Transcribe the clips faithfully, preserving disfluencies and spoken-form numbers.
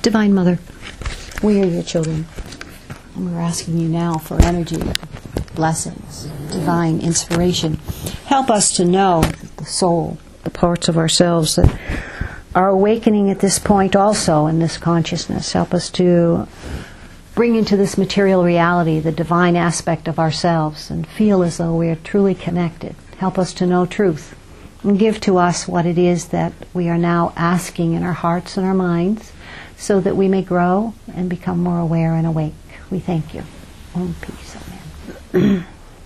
Divine Mother, we are your children, and we're asking you now for energy, blessings, divine inspiration. Help us to know the soul, the parts of ourselves that are awakening at this point also in this consciousness. Help us to bring into this material reality the divine aspect of ourselves and feel as though we are truly connected. Help us to know truth and give to us what it is that we are now asking in our hearts and our minds, so that we may grow and become more aware and awake. We thank you. Om peace. Amen.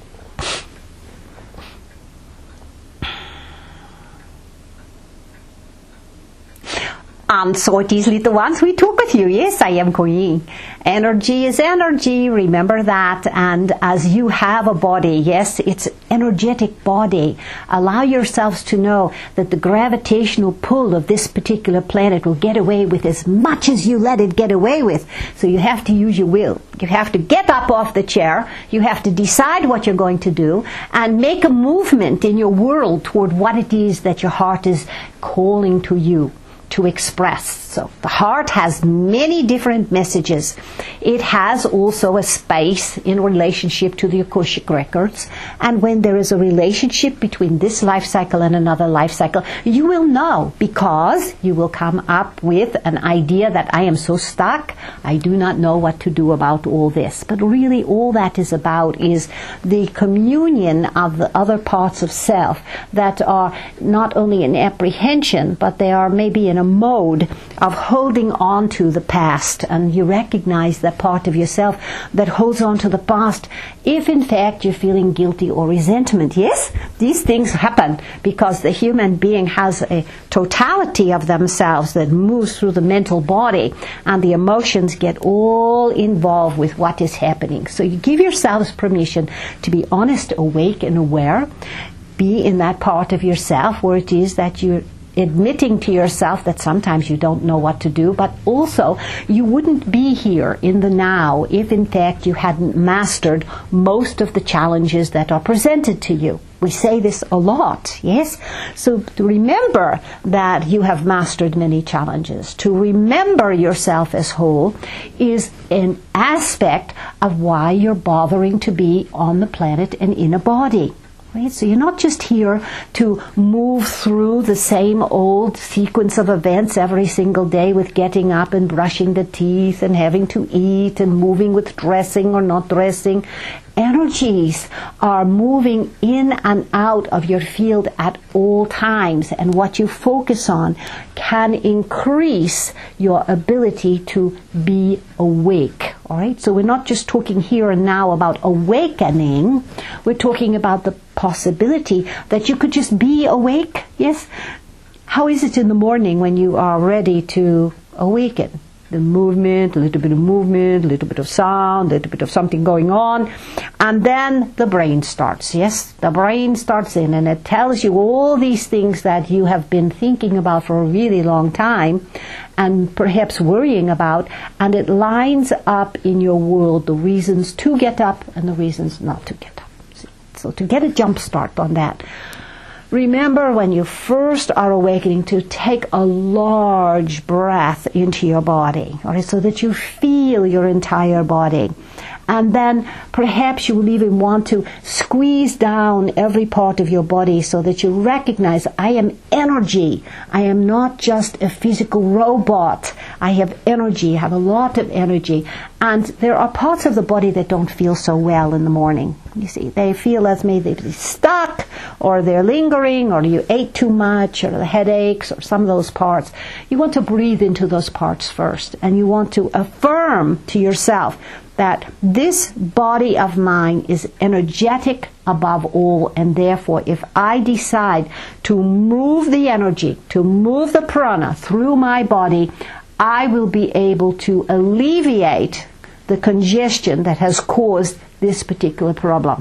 And so these little ones we took with you. Yes, I am Queen. Energy is energy. Remember that. And as you have a body, yes, it's energetic body. Allow yourselves to know that the gravitational pull of this particular planet will get away with as much as you let it get away with. So you have to use your will. You have to get up off the chair. You have to decide what you're going to do and make a movement in your world toward what it is that your heart is calling to you to express. So the heart has many different messages. It has also a space in relationship to the Akashic records. And when there is a relationship between this life cycle and another life cycle, you will know, because you will come up with an idea that I am so stuck, I do not know what to do about all this. But really all that is about is the communion of the other parts of self that are not only in apprehension, but they are maybe in a mode of holding on to the past. And you recognize that part of yourself that holds on to the past if in fact you're feeling guilty or resentment. Yes, these things happen because the human being has a totality of themselves that moves through the mental body, and the emotions get all involved with what is happening. So you give yourselves permission to be honest, awake and aware. Be in that part of yourself where it is that you're admitting to yourself that sometimes you don't know what to do, but also you wouldn't be here in the now if in fact you hadn't mastered most of the challenges that are presented to you. We say this a lot, yes? So to remember that you have mastered many challenges, to remember yourself as whole, is an aspect of why you're bothering to be on the planet and in a body. Right? So you're not just here to move through the same old sequence of events every single day with getting up and brushing the teeth and having to eat and moving with dressing or not dressing. Energies are moving in and out of your field at all times, and what you focus on can increase your ability to be awake. All right? So we're not just talking here and now about awakening. We're talking about the possibility that you could just be awake. Yes? How is it in the morning when you are ready to awaken? The movement, a little bit of movement, a little bit of sound, a little bit of something going on, and then the brain starts. Yes, the brain starts in, and it tells you all these things that you have been thinking about for a really long time and perhaps worrying about, and it lines up in your world the reasons to get up and the reasons not to get up. So to get a jump start on that, remember when you first are awakening to take a large breath into your body, all right, so that you feel your entire body. And then perhaps you will even want to squeeze down every part of your body so that you recognize, I am energy. I am not just a physical robot. I have energy. I have a lot of energy. And there are parts of the body that don't feel so well in the morning. You see, they feel as maybe they're stuck, or they're lingering, or you ate too much, or the headaches, or some of those parts. You want to breathe into those parts first, and you want to affirm to yourself that this body of mine is energetic above all, and therefore if I decide to move the energy, to move the prana through my body, I will be able to alleviate the congestion that has caused this particular problem.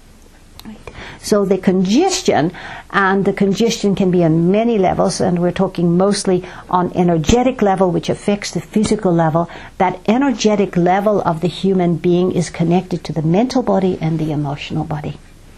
So the congestion, and the congestion can be on many levels, and we're talking mostly on energetic level, which affects the physical level. That energetic level of the human being is connected to the mental body and the emotional body.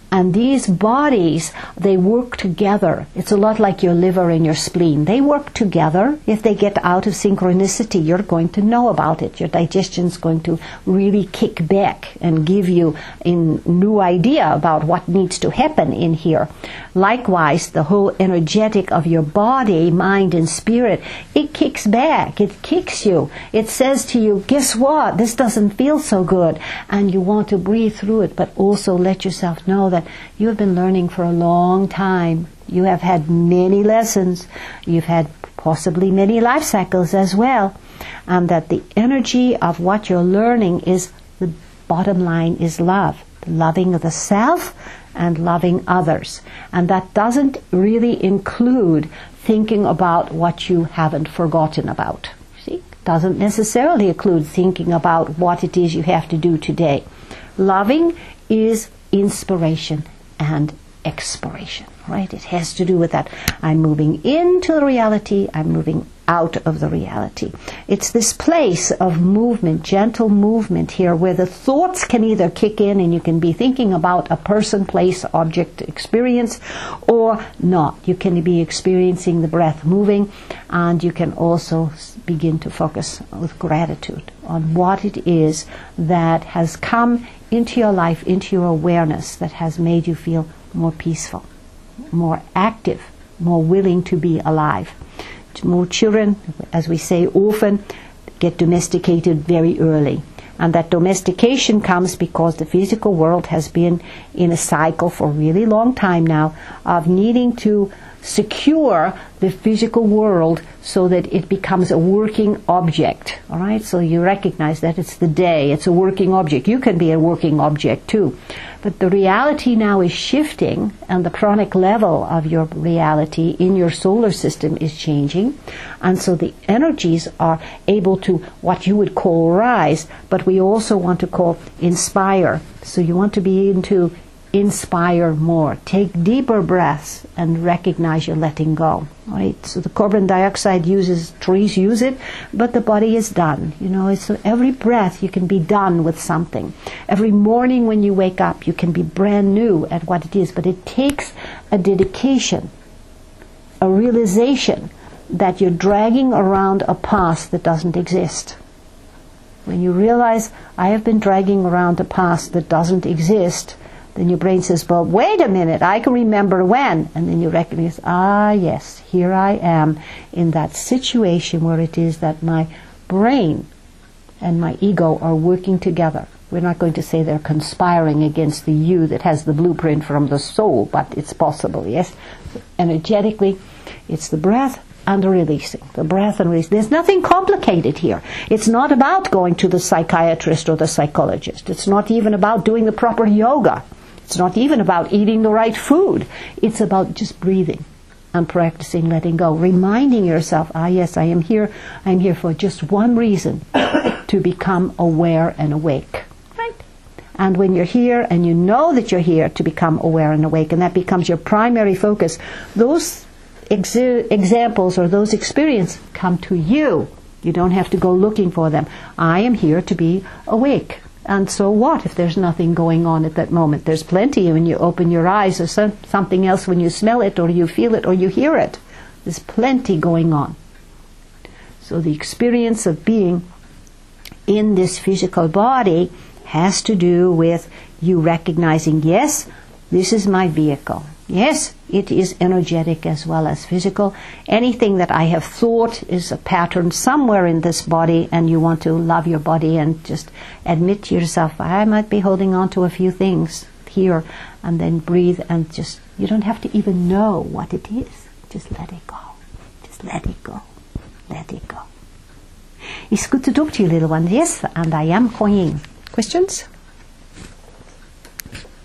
And these bodies, they work together. It's a lot like your liver and your spleen. They work together. If they get out of synchronicity, you're going to know about it. Your digestion's going to really kick back and give you a new idea about what needs to happen in here. Likewise, the whole energetic of your body, mind, and spirit, it kicks back. It kicks you. It says to you, guess what? This doesn't feel so good. And you want to breathe through it, but also let yourself know that you have been learning for a long time. You have had many lessons. You've had possibly many life cycles as well. And that the energy of what you're learning is, the bottom line is love. Loving of the self and loving others. And that doesn't really include thinking about what you haven't forgotten about. See? Doesn't necessarily include thinking about what it is you have to do today. Loving is inspiration and expiration, right? It has to do with that. I'm moving into the reality, I'm moving out of the reality. It's this place of movement, gentle movement here, where the thoughts can either kick in and you can be thinking about a person, place, object, experience, or not. You can be experiencing the breath moving, and you can also begin to focus with gratitude on what it is that has come into your life, into your awareness, that has made you feel more peaceful, more active, more willing to be alive. More children, as we say often, get domesticated very early. And that domestication comes because the physical world has been in a cycle for a really long time now of needing to secure the physical world so that it becomes a working object. All right? So you recognize that it's the day, it's a working object. You can be a working object too. But the reality now is shifting, and the pranic level of your reality in your solar system is changing. And so the energies are able to, what you would call rise, but we also want to call inspire. So you want to be into inspire more. Take deeper breaths and recognize you're letting go. Right? So the carbon dioxide uses, trees use it, but the body is done. You know, so every breath you can be done with something. Every morning when you wake up, you can be brand new at what it is, but it takes a dedication, a realization that you're dragging around a past that doesn't exist. When you realize, I have been dragging around a past that doesn't exist, then your brain says, well, wait a minute, I can remember when. And then you recognize, ah, yes, here I am in that situation where it is that my brain and my ego are working together. We're not going to say they're conspiring against the you that has the blueprint from the soul, but it's possible, yes? Energetically, it's the breath and the releasing. The breath and release. There's nothing complicated here. It's not about going to the psychiatrist or the psychologist. It's not even about doing the proper yoga. It's not even about eating the right food. It's about just breathing and practicing letting go. Reminding yourself, ah yes, I am here. I'm here for just one reason, to become aware and awake. Right? And when you're here and you know that you're here to become aware and awake, and that becomes your primary focus, those ex- examples or those experiences come to you. You don't have to go looking for them. I am here to be awake. And so what if there's nothing going on at that moment? There's plenty when you open your eyes, or some, something else when you smell it, or you feel it, or you hear it. There's plenty going on. So the experience of being in this physical body has to do with you recognizing, yes, this is my vehicle. Yes, it is energetic as well as physical. Anything that I have thought is a pattern somewhere in this body, and you want to love your body and just admit to yourself, I might be holding on to a few things here, and then breathe and just, you don't have to even know what it is. Just let it go. Just let it go. Let it go. It's good to talk to you, little one. Yes, and I am Kuan Yin. Questions?